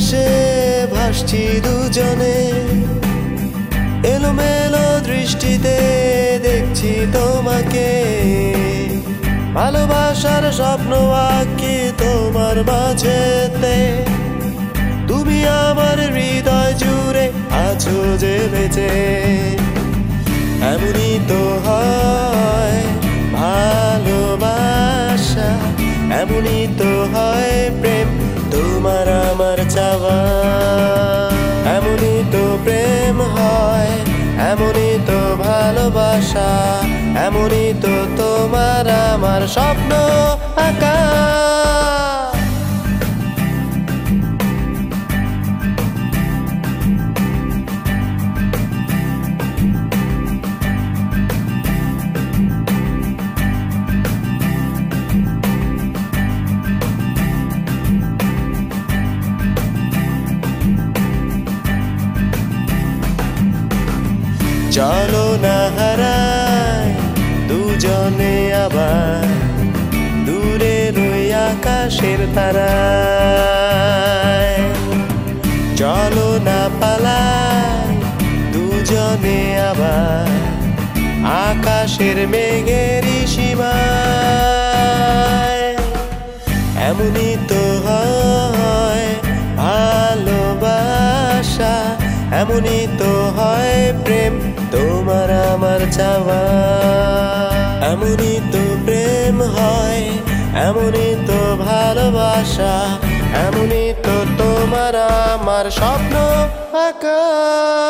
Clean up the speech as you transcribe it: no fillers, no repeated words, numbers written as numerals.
আকাশে ভাসছি দুজনে, এলোমেলো দৃষ্টিতে দেখছি তোমাকে। ভালোবাসার স্বপ্ন আঁকি তোমার মাঝেতে, তুমি আমার হৃদয় জুড়ে আছো যে বেঁচে। এমনই তো হয় ভালোবাসা, এমনই তো হয় প্রেম, তোমার আমার চাওয়া। এমনই তো প্রেম হয়, এমনই তো ভালোবাসা, এমনই তো তোমার আমার স্বপ্ন আঁকা। চলো না হারাই দুজনে আবার দূরে রই আকাশের তারায়। চলো না পালাই দুজনে আবার আকাশের মেঘের সীমায়। এমনই তো হয় ভালোবাসা, এমনই তো হয় প্রেম, তোমার আমার চাওয়া। এমনই তো প্রেম হয়, এমনই তো ভালোবাসা, এমনই তো তোমার আমার স্বপ্ন আঁকা।